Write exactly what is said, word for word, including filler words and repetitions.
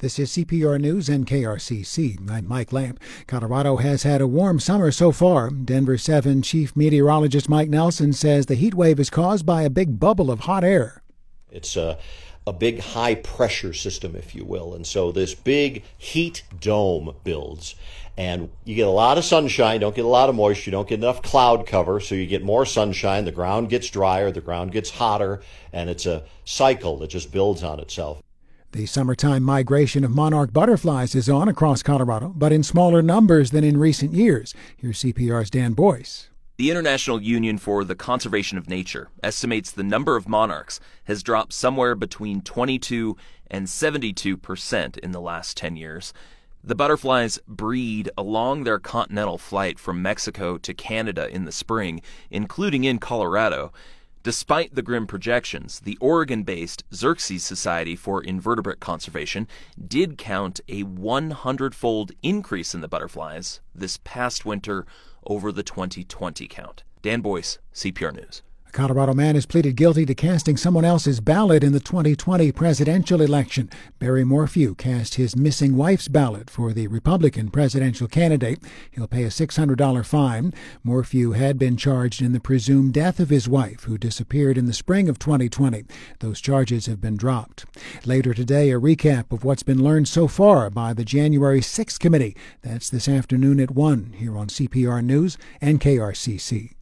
This is C P R News and K R C C. I'm Mike Lamp. Colorado has had a warm summer so far. Denver seven Chief Meteorologist Mike Nelson says the heat wave is caused by a big bubble of hot air. It's a, a big high pressure system, if you will. And so this big heat dome builds. And you get a lot of sunshine, don't get a lot of moisture, you don't get enough cloud cover, so you get more sunshine, the ground gets drier, the ground gets hotter, and it's a cycle that just builds on itself. The summertime migration of monarch butterflies is on across Colorado, but in smaller numbers than in recent years. Here's C P R's Dan Boyce. The International Union for the Conservation of Nature estimates the number of monarchs has dropped somewhere between twenty-two and seventy-two percent in the last ten years. The butterflies breed along their continental flight from Mexico to Canada in the spring, including in Colorado. Despite the grim projections, the Oregon-based Xerces Society for Invertebrate Conservation did count a hundred-fold increase in the butterflies this past winter over the twenty twenty count. Dan Boyce, C P R News. A Colorado man has pleaded guilty to casting someone else's ballot in the twenty twenty presidential election. Barry Morphew cast his missing wife's ballot for the Republican presidential candidate. He'll pay a six hundred dollars fine. Morphew had been charged in the presumed death of his wife, who disappeared in the spring of twenty twenty. Those charges have been dropped. Later today, a recap of what's been learned so far by the January sixth committee. That's this afternoon at one here on C P R News and K R C C.